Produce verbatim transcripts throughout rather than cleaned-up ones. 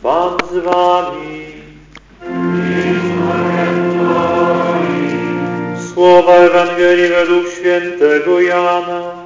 Pan z wami. Słowa Ewangelii według świętego Jana.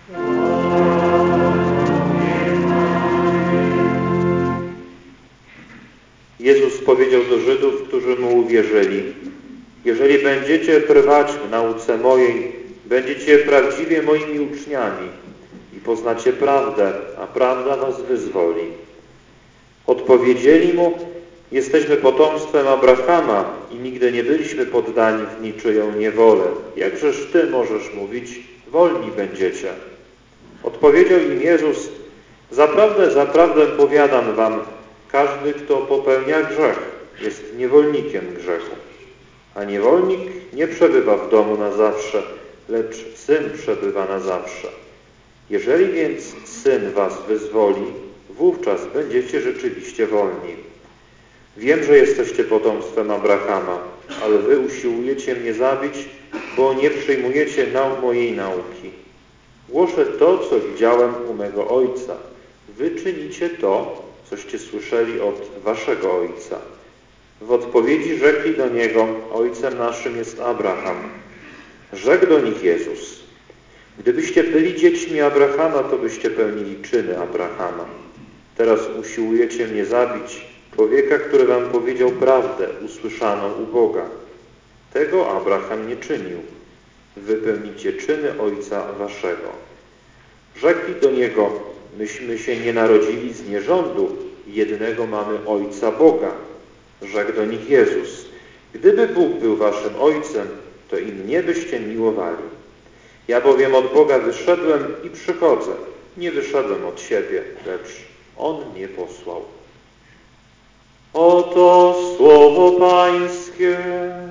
Jezus powiedział do Żydów, którzy Mu uwierzyli: jeżeli będziecie trwać w nauce mojej, będziecie prawdziwie moimi uczniami i poznacie prawdę, a prawda was wyzwoli. Odpowiedzieli Mu: jesteśmy potomstwem Abrahama i nigdy nie byliśmy poddani w niczyją niewolę. Jakżeż Ty możesz mówić, wolni będziecie? Odpowiedział im Jezus: zaprawdę, zaprawdę powiadam wam, każdy, kto popełnia grzech, jest niewolnikiem grzechu. A niewolnik nie przebywa w domu na zawsze, lecz Syn przebywa na zawsze. Jeżeli więc Syn was wyzwoli, wówczas będziecie rzeczywiście wolni. Wiem, że jesteście potomstwem Abrahama, ale wy usiłujecie mnie zabić, bo nie przyjmujecie nau- mojej nauki. Głoszę to, co widziałem u mego Ojca. Wy czynicie to, coście słyszeli od waszego ojca. W odpowiedzi rzekli do niego: ojcem naszym jest Abraham. Rzekł do nich Jezus: gdybyście byli dziećmi Abrahama, to byście pełnili czyny Abrahama. Teraz usiłujecie mnie zabić, człowieka, który wam powiedział prawdę, usłyszaną u Boga. Tego Abraham nie czynił. Wy pełnicie czyny ojca waszego. Rzekli do niego: myśmy się nie narodzili z nierządu, jednego mamy Ojca Boga. Rzekł do nich Jezus: gdyby Bóg był waszym Ojcem, to i mnie byście miłowali. Ja bowiem od Boga wyszedłem i przychodzę. Nie wyszedłem od siebie, lecz On mnie posłał. Oto słowo Pańskie.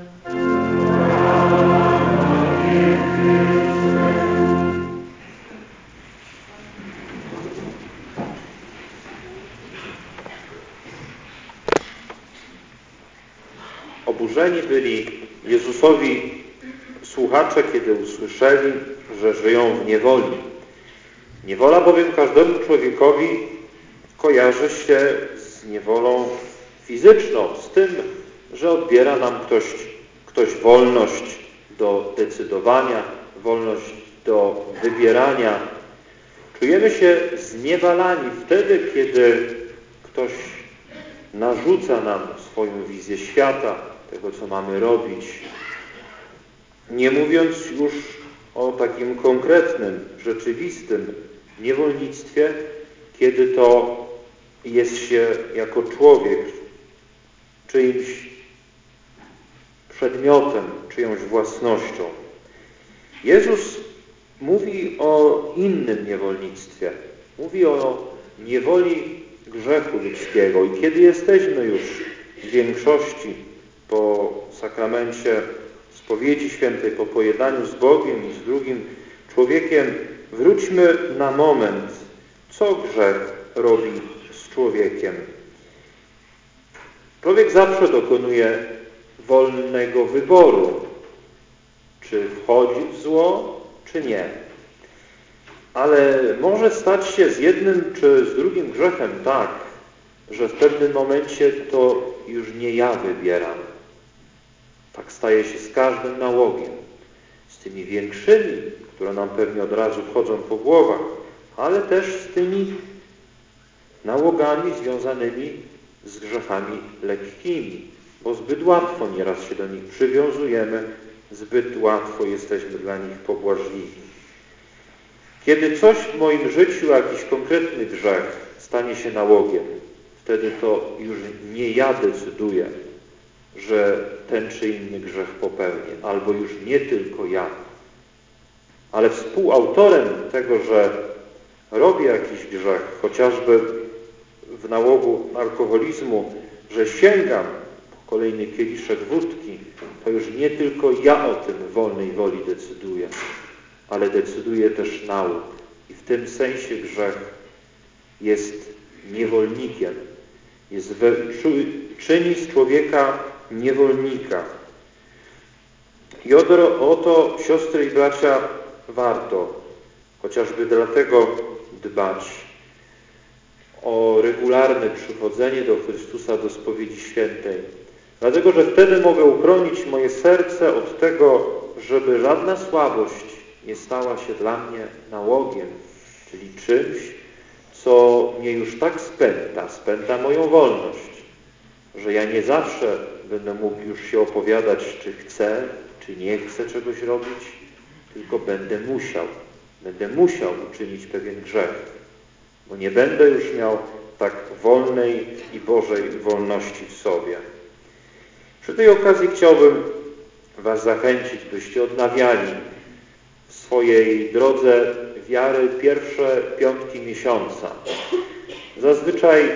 Oburzeni byli Jezusowi słuchacze, kiedy usłyszeli, że żyją w niewoli. Niewola bowiem każdemu człowiekowi kojarzy się z niewolą fizyczną, z tym, że odbiera nam ktoś, ktoś wolność do decydowania, wolność do wybierania. Czujemy się zniewalani wtedy, kiedy ktoś narzuca nam swoją wizję świata, tego, co mamy robić. Nie mówiąc już o takim konkretnym, rzeczywistym niewolnictwie, kiedy to jest się jako człowiek czyimś przedmiotem, czyjąś własnością. Jezus mówi o innym niewolnictwie. Mówi o niewoli grzechu ludzkiego. I kiedy jesteśmy już w większości po sakramencie spowiedzi świętej, po pojednaniu z Bogiem i z drugim człowiekiem, wróćmy na moment, co grzech robi z człowiekiem. Człowiek zawsze dokonuje wolnego wyboru, czy wchodzi w zło, czy nie. Ale może stać się z jednym czy z drugim grzechem tak, że w pewnym momencie to już nie ja wybieram. Tak staje się z każdym nałogiem. Z tymi większymi, które nam pewnie od razu wchodzą po głowach, ale też z tymi nałogami związanymi z grzechami lekkimi, bo zbyt łatwo nieraz się do nich przywiązujemy, zbyt łatwo jesteśmy dla nich pobłażliwi. Kiedy coś w moim życiu, jakiś konkretny grzech stanie się nałogiem, wtedy to już nie ja decyduję, że ten czy inny grzech popełnię, albo już nie tylko ja, ale współautorem tego, że robię jakiś grzech, chociażby w nałogu alkoholizmu, że sięgam po kolejny kieliszek wódki, to już nie tylko ja o tym w wolnej woli decyduję, ale decyduje też nauk. I w tym sensie grzech jest niewolnikiem, jest we, czyni z człowieka niewolnika. I oto, oto, siostry i bracia, warto chociażby dlatego dbać o regularne przychodzenie do Chrystusa, do spowiedzi świętej. Dlatego, że wtedy mogę uchronić moje serce od tego, żeby żadna słabość nie stała się dla mnie nałogiem, czyli czymś, co mnie już tak spęta, spęta moją wolność, że ja nie zawsze będę mógł już się opowiadać, czy chcę, czy nie chcę czegoś robić, tylko będę musiał, będę musiał uczynić pewien grzech, bo nie będę już miał tak wolnej i Bożej wolności w sobie. Przy tej okazji chciałbym Was zachęcić, byście odnawiali w swojej drodze wiary pierwsze piątki miesiąca. Zazwyczaj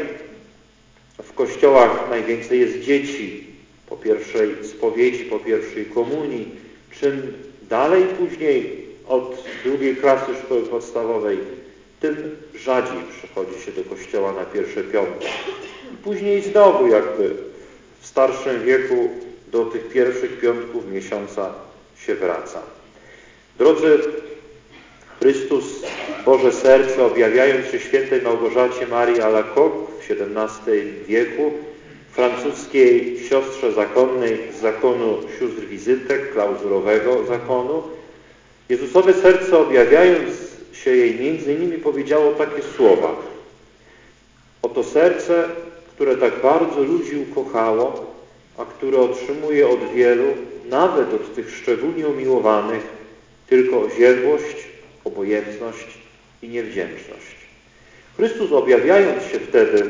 w kościołach najwięcej jest dzieci po pierwszej spowiedzi, po pierwszej komunii. Czym dalej później od drugiej klasy szkoły podstawowej, tym rzadziej przychodzi się do kościoła na pierwsze piątki. I później znowu jakby w starszym wieku do tych pierwszych piątków miesiąca się wraca. Drodzy, Chrystus, Boże Serce, objawiając się świętej Małgorzacie Marii Alacoque w siedemnastym wieku, francuskiej siostrze zakonnej z zakonu sióstr wizytek, klauzurowego zakonu, Jezusowe Serce, objawiając się jej między innymi, powiedziało takie słowa: oto serce, które tak bardzo ludzi ukochało, a które otrzymuje od wielu, nawet od tych szczególnie umiłowanych, tylko oziębłość, obojętność i niewdzięczność. Chrystus, objawiając się wtedy,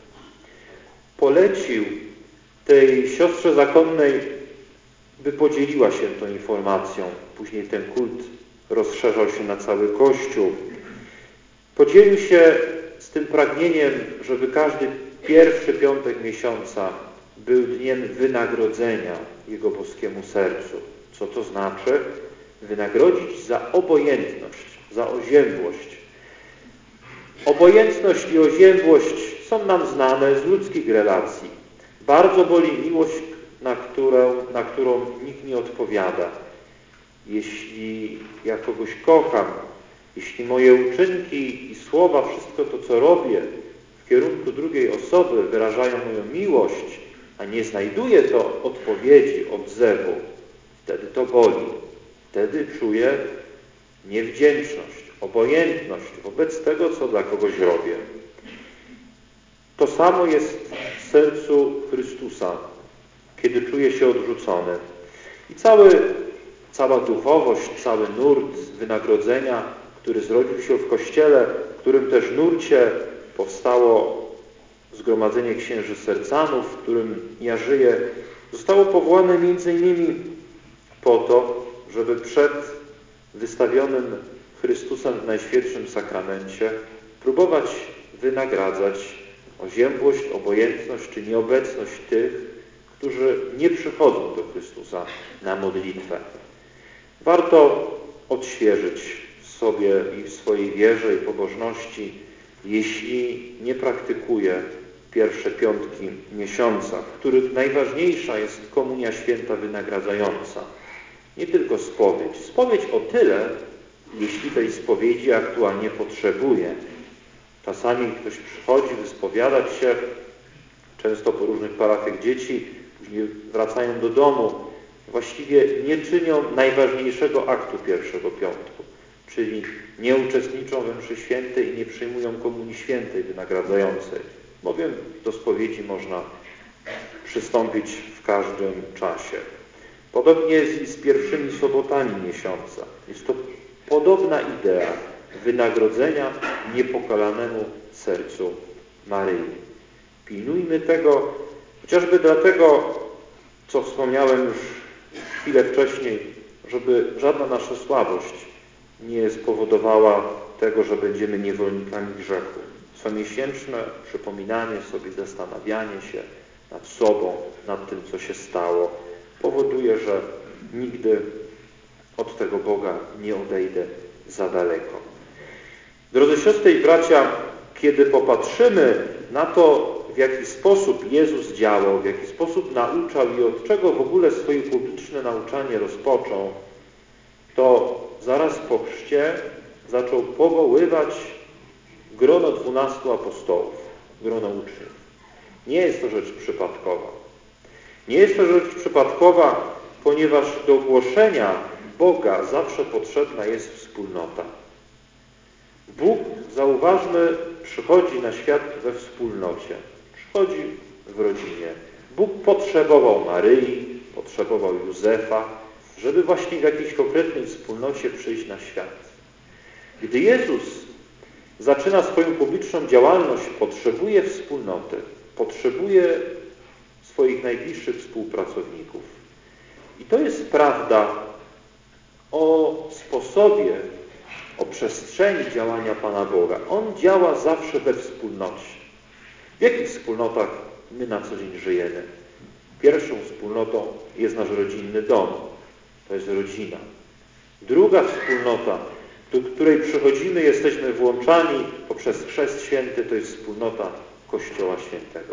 polecił tej siostrze zakonnej, by podzieliła się tą informacją. Później ten kult rozszerzał się na cały Kościół. Podzielił się z tym pragnieniem, żeby każdy pierwszy piątek miesiąca był dniem wynagrodzenia Jego boskiemu sercu. Co to znaczy? Wynagrodzić za obojętność, za oziębłość. Obojętność i oziębłość są nam znane z ludzkich relacji. Bardzo boli miłość, na którą, na którą nikt nie odpowiada. Jeśli ja kogoś kocham, jeśli moje uczynki i słowa, wszystko to, co robię w kierunku drugiej osoby, wyrażają moją miłość, a nie znajduję to odpowiedzi, odzewu, wtedy to boli. Wtedy czuję niewdzięczność, obojętność wobec tego, co dla kogoś robię. To samo jest w sercu Chrystusa, kiedy czuje się odrzucony. I cały, cała duchowość, cały nurt wynagrodzenia, który zrodził się w Kościele, w którym też nurcie powstało Zgromadzenie Księży Sercanów, w którym ja żyję, zostało powołane między innymi po to, żeby przed wystawionym Chrystusem w Najświętszym Sakramencie próbować wynagradzać oziębłość, obojętność czy nieobecność tych, którzy nie przychodzą do Chrystusa na modlitwę. Warto odświeżyć w sobie i w swojej wierze i pobożności, jeśli nie praktykuje pierwsze piątki miesiąca, w których najważniejsza jest Komunia Święta wynagradzająca. Nie tylko spowiedź. Spowiedź o tyle, jeśli tej spowiedzi aktualnie potrzebuje. Czasami ktoś przychodzi wyspowiadać się, często po różnych parafiach dzieci, później wracają do domu, właściwie nie czynią najważniejszego aktu pierwszego piątku, czyli nie uczestniczą we mszy świętej i nie przyjmują Komunii Świętej wynagradzającej, bowiem do spowiedzi można przystąpić w każdym czasie. Podobnie jest i z pierwszymi sobotami miesiąca. Jest to podobna idea wynagrodzenia niepokalanemu sercu Maryi. Pilnujmy tego, chociażby dlatego, co wspomniałem już chwilę wcześniej, żeby żadna nasza słabość nie spowodowała tego, że będziemy niewolnikami grzechu. Comiesięczne przypominanie sobie, zastanawianie się nad sobą, nad tym, co się stało, powoduje, że nigdy od tego Boga nie odejdę za daleko. Drodzy siostry i bracia, kiedy popatrzymy na to, w jaki sposób Jezus działał, w jaki sposób nauczał i od czego w ogóle swoje publiczne nauczanie rozpoczął, to zaraz po chrzcie zaczął powoływać grono dwunastu apostołów. grono uczniów. Nie jest to rzecz przypadkowa. Nie jest to rzecz przypadkowa, ponieważ do głoszenia Boga zawsze potrzebna jest wspólnota. Bóg, zauważmy, przychodzi na świat we wspólnocie. Przychodzi w rodzinie. Bóg potrzebował Maryi, potrzebował Józefa, żeby właśnie w jakiejś konkretnej wspólnocie przyjść na świat. Gdy Jezus zaczyna swoją publiczną działalność, potrzebuje wspólnoty, potrzebuje swoich najbliższych współpracowników. I to jest prawda o sposobie, o przestrzeni działania Pana Boga. On działa zawsze we wspólnocie. W jakich wspólnotach my na co dzień żyjemy? Pierwszą wspólnotą jest nasz rodzinny dom. To jest rodzina. Druga wspólnota, do której przychodzimy, jesteśmy włączani poprzez Chrzest Święty, to jest wspólnota Kościoła Świętego.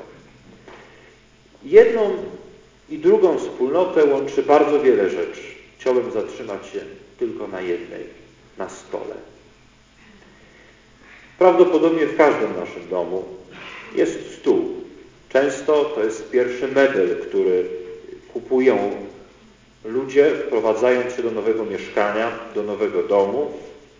Jedną i drugą wspólnotę łączy bardzo wiele rzeczy. Chciałbym zatrzymać się tylko na jednej, na stole. Prawdopodobnie w każdym naszym domu jest stół. Często to jest pierwszy mebel, który kupują ludzie, wprowadzając się do nowego mieszkania, do nowego domu.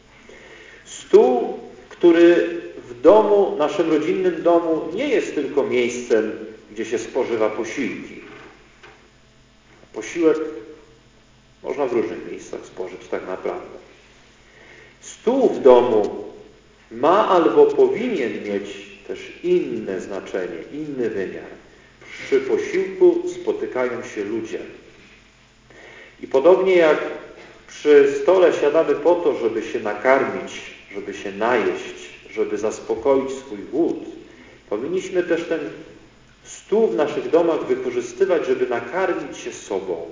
Stół, który w domu, naszym rodzinnym domu, nie jest tylko miejscem, gdzie się spożywa posiłki. Posiłek można w różnych miejscach spożyć tak naprawdę. Stół w domu ma albo powinien mieć też inne znaczenie, inny wymiar. Przy posiłku spotykają się ludzie. I podobnie jak przy stole siadamy po to, żeby się nakarmić, żeby się najeść, żeby zaspokoić swój głód, powinniśmy też ten stół w naszych domach wykorzystywać, żeby nakarmić się sobą.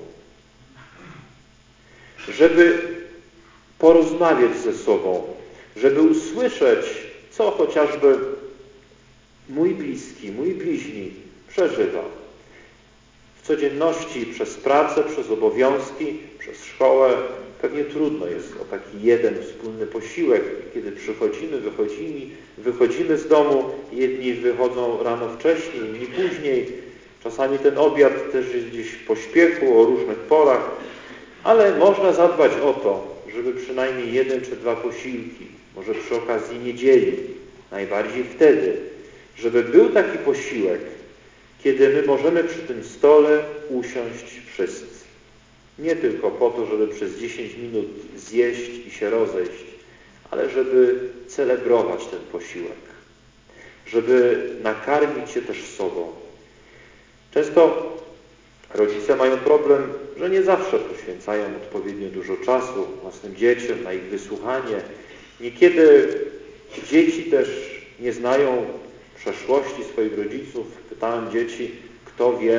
Żeby porozmawiać ze sobą, żeby usłyszeć, co chociażby mój bliski, mój bliźni przeżywa. W codzienności przez pracę, przez obowiązki, przez szkołę pewnie trudno jest o taki jeden wspólny posiłek. Kiedy przychodzimy, wychodzimy, wychodzimy z domu, jedni wychodzą rano wcześniej, inni później. Czasami ten obiad też jest gdzieś w pośpiechu, o różnych porach, ale można zadbać o to, żeby przynajmniej jeden czy dwa posiłki, może przy okazji niedzieli, najbardziej wtedy, żeby był taki posiłek, kiedy my możemy przy tym stole usiąść wszyscy. Nie tylko po to, żeby przez dziesięć minut zjeść i się rozejść, ale żeby celebrować ten posiłek, żeby nakarmić się też sobą. Często rodzice mają problem, że nie zawsze poświęcają odpowiednio dużo czasu własnym dzieciom na ich wysłuchanie. Niekiedy dzieci też nie znają przeszłości swoich rodziców. Pytałem dzieci, kto wie,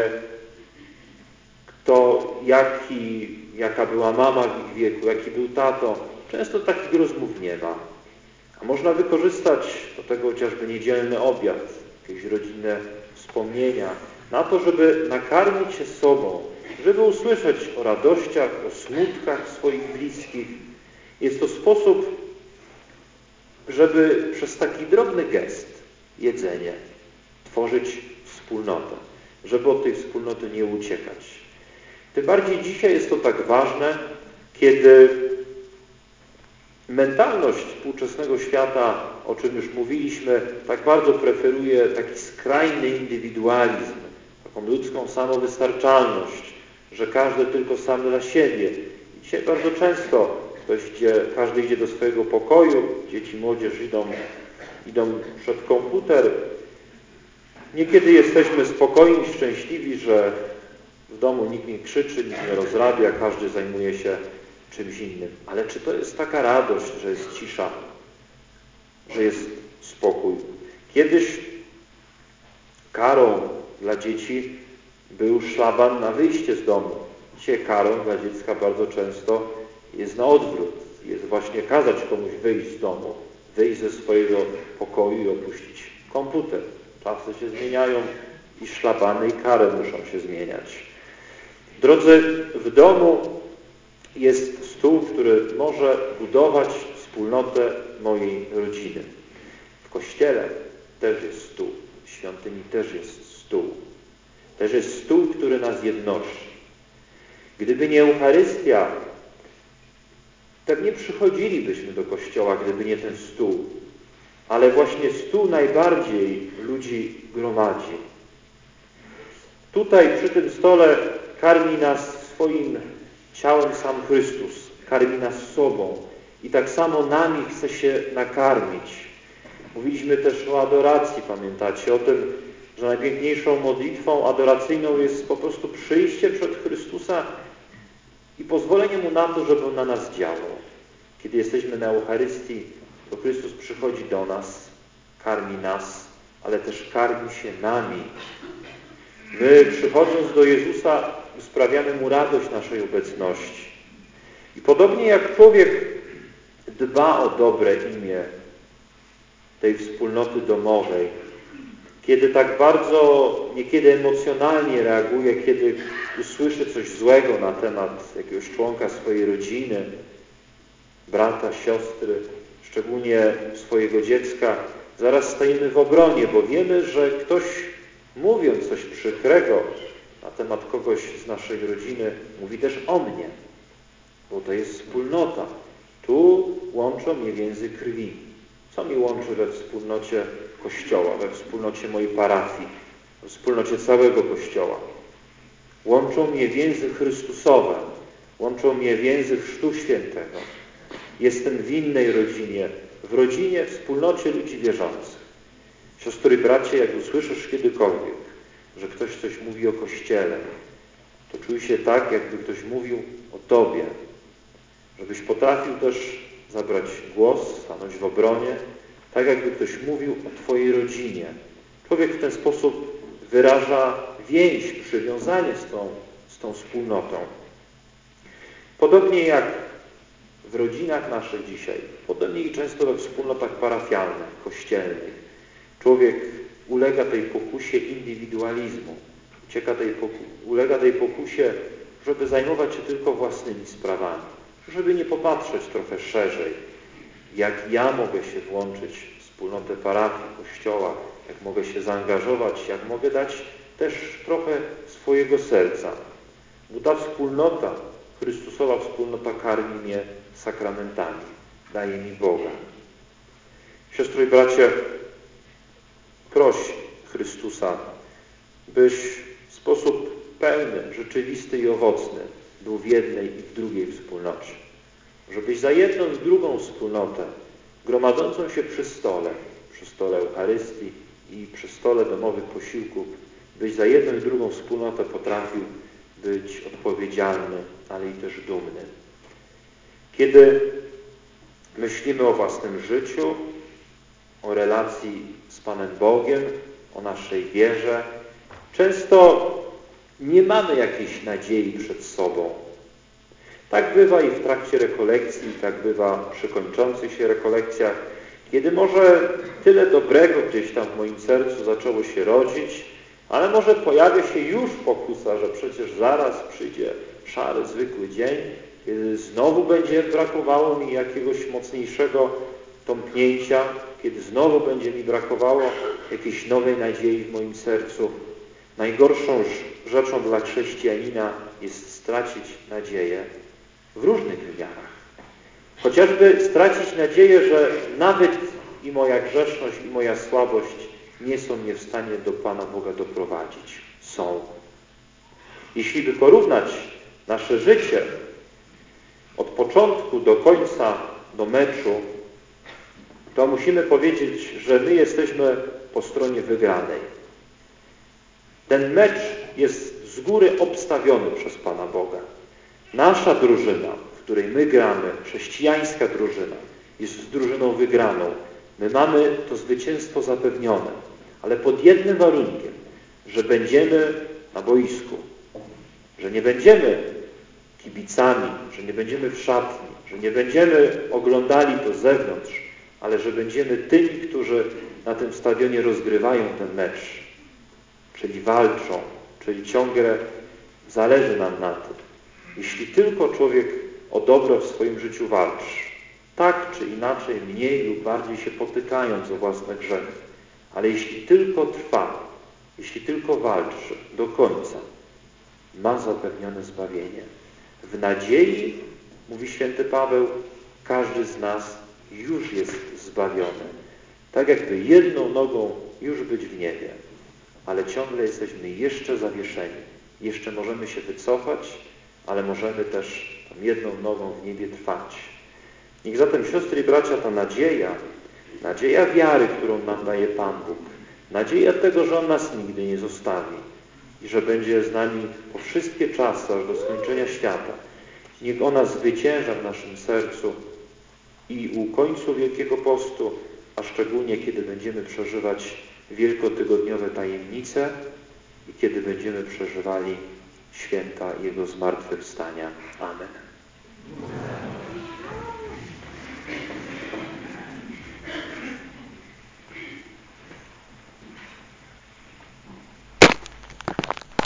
kto, jaki, jaka była mama w ich wieku, jaki był tato. Często takich rozmów nie ma. A można wykorzystać do tego chociażby niedzielny obiad, jakieś rodzinne wspomnienia, na to, żeby nakarmić się sobą, żeby usłyszeć o radościach, o smutkach swoich bliskich. Jest to sposób, żeby przez taki drobny gest, jedzenie, tworzyć wspólnotę, żeby od tej wspólnoty nie uciekać. Tym bardziej dzisiaj jest to tak ważne, kiedy mentalność współczesnego świata, o czym już mówiliśmy, tak bardzo preferuje taki skrajny indywidualizm, taką ludzką samowystarczalność, że każdy tylko sam dla siebie. Dzisiaj bardzo często ktoś idzie, każdy idzie do swojego pokoju, dzieci, młodzież idą, idą przed komputer. Niekiedy jesteśmy spokojni, szczęśliwi, że w domu nikt nie krzyczy, nikt nie rozrabia, każdy zajmuje się czymś innym. Ale czy to jest taka radość, że jest cisza, że jest spokój? Kiedyś karą dla dzieci był szlaban na wyjście z domu. Dzisiaj karą dla dziecka bardzo często jest na odwrót. Jest właśnie kazać komuś wyjść z domu, wyjść ze swojego pokoju i opuścić komputer. Czasy się zmieniają i szlabany i kary muszą się zmieniać. Drodzy, w domu jest stół, który może budować wspólnotę mojej rodziny. W kościele też jest stół. świątyni też jest stół. Też jest stół, który nas jednoczy. Gdyby nie Eucharystia, pewnie przychodzilibyśmy do kościoła, gdyby nie ten stół. Ale właśnie stół najbardziej ludzi gromadzi. Tutaj przy tym stole karmi nas swoim ciałem sam Chrystus. Karmi nas sobą. I tak samo nami chce się nakarmić. Mówiliśmy też o adoracji, pamiętacie, o tym, że najpiękniejszą modlitwą adoracyjną jest po prostu przyjście przed Chrystusa i pozwolenie Mu na to, żeby On na nas działał. Kiedy jesteśmy na Eucharystii, to Chrystus przychodzi do nas, karmi nas, ale też karmi się nami. My, przychodząc do Jezusa, sprawiamy Mu radość naszej obecności. I podobnie jak człowiek dba o dobre imię tej wspólnoty domowej, kiedy tak bardzo, niekiedy emocjonalnie reaguje, kiedy usłyszy coś złego na temat jakiegoś członka swojej rodziny, brata, siostry, szczególnie swojego dziecka, zaraz stajemy w obronie, bo wiemy, że ktoś, mówiąc coś przykrego na temat kogoś z naszej rodziny, mówi też o mnie, bo to jest wspólnota. Tu łączą mnie więzy krwi. Co mi łączy we wspólnocie Kościoła, we wspólnocie mojej parafii, we wspólnocie całego Kościoła? Łączą mnie więzy Chrystusowe, łączą mnie więzy Chrztu Świętego. Jestem w innej rodzinie, w rodzinie, wspólnocie ludzi wierzących. Siostry i bracie, jak usłyszysz kiedykolwiek, że ktoś coś mówi o Kościele, to czuj się tak, jakby ktoś mówił o Tobie. Żebyś potrafił też zabrać głos, stanąć w obronie, tak jakby ktoś mówił o Twojej rodzinie. Człowiek w ten sposób wyraża więź, przywiązanie z tą, z tą wspólnotą. Podobnie jak w rodzinach naszych dzisiaj, podobnie i często we wspólnotach parafialnych, kościelnych, człowiek ulega tej pokusie indywidualizmu, ucieka tej poku- ulega tej pokusie, żeby zajmować się tylko własnymi sprawami, żeby nie popatrzeć trochę szerzej, jak ja mogę się włączyć w wspólnotę parafii, kościoła, jak mogę się zaangażować, jak mogę dać też trochę swojego serca. Bo ta wspólnota, Chrystusowa wspólnota karmi mnie sakramentami, daje mi Boga. Siostro i bracie, proś Chrystusa, byś w sposób pełny, rzeczywisty i owocny był w jednej i w drugiej wspólnocie. Żebyś za jedną i drugą wspólnotę, gromadzącą się przy stole, przy stole Eucharystii i przy stole domowych posiłków, byś za jedną i drugą wspólnotę potrafił być odpowiedzialny, ale i też dumny. Kiedy myślimy o własnym życiu, o relacji z Panem Bogiem, o naszej wierze, często nie mamy jakiejś nadziei przed sobą. Tak bywa i w trakcie rekolekcji, tak bywa przy kończących się rekolekcjach, kiedy może tyle dobrego gdzieś tam w moim sercu zaczęło się rodzić, ale może pojawia się już pokusa, że przecież zaraz przyjdzie szary, zwykły dzień, kiedy znowu będzie brakowało mi jakiegoś mocniejszego tąpnięcia, kiedy znowu będzie mi brakowało jakiejś nowej nadziei w moim sercu. Najgorszą rzeczą dla chrześcijanina jest stracić nadzieję w różnych wymiarach. Chociażby stracić nadzieję, że nawet i moja grzeszność, i moja słabość nie są mnie w stanie do Pana Boga doprowadzić. Są. Jeśli by porównać nasze życie od początku do końca, do meczu, to musimy powiedzieć, że my jesteśmy po stronie wygranej. Ten mecz jest z góry obstawiony przez Pana Boga. Nasza drużyna, w której my gramy, chrześcijańska drużyna, jest drużyną wygraną. My mamy to zwycięstwo zapewnione, ale pod jednym warunkiem, że będziemy na boisku, że nie będziemy kibicami, że nie będziemy w szatni, że nie będziemy oglądali to z zewnątrz, ale że będziemy tymi, którzy na tym stadionie rozgrywają ten mecz, czyli walczą, czyli ciągle zależy nam na tym. Jeśli tylko człowiek o dobro w swoim życiu walczy, tak czy inaczej, mniej lub bardziej się potykając o własne grzechy, Ale jeśli tylko trwa, jeśli tylko walczy do końca, ma zapewnione zbawienie. W nadziei, mówi święty Paweł, każdy z nas już jest zbawiony. Tak jakby jedną nogą już być w niebie, ale ciągle jesteśmy jeszcze zawieszeni. Jeszcze możemy się wycofać, ale możemy też tą jedną nogą w niebie trwać. Niech zatem, siostry i bracia, ta nadzieja, nadzieja wiary, którą nam daje Pan Bóg, nadzieja tego, że On nas nigdy nie zostawi i że będzie z nami po wszystkie czasy, aż do skończenia świata, niech ona zwycięża w naszym sercu i u końcu Wielkiego Postu, a szczególnie kiedy będziemy przeżywać wielkotygodniowe tajemnice i kiedy będziemy przeżywali święta Jego zmartwychwstania. Amen.